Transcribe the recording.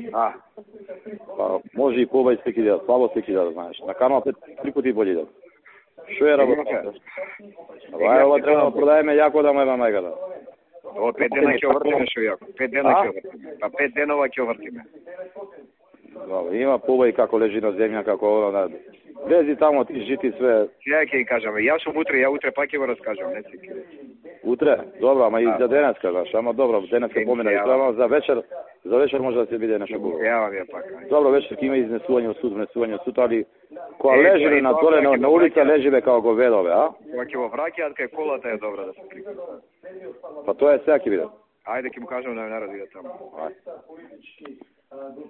A, Pa može i pobaj sveki djel, slabo sveki djel, znaš. Na kanal 3 puti bolji djel. Što je работа? Ова треба да продадеме јако да ме мајка да. Ovo 5 dana ќе ovртиме шо јако. 5 dana ќе овртиме. Па 5 денова ќе овртиме. Има побај како лежи на земја, како оно. Лези тамо ти жити све. Ја ќе кажам, јас сум утре, ја утре пак ќе го раскажам, не си. Утре? Добро, ама и за денес кажаш, ама добро, денес ќе помине, ама за вечер може да се биде нешто хубаво. Јавам ја пак. Добро, вечер ќе има изнесување од суд, али која лежи на доле на улица лежи како говедове, а? Кога ќе го враќаат кај колата е добра да се прикажа. Па тоа е сега ќе биде. Ајде ќе му кажам да ме наради да таму. Ајде.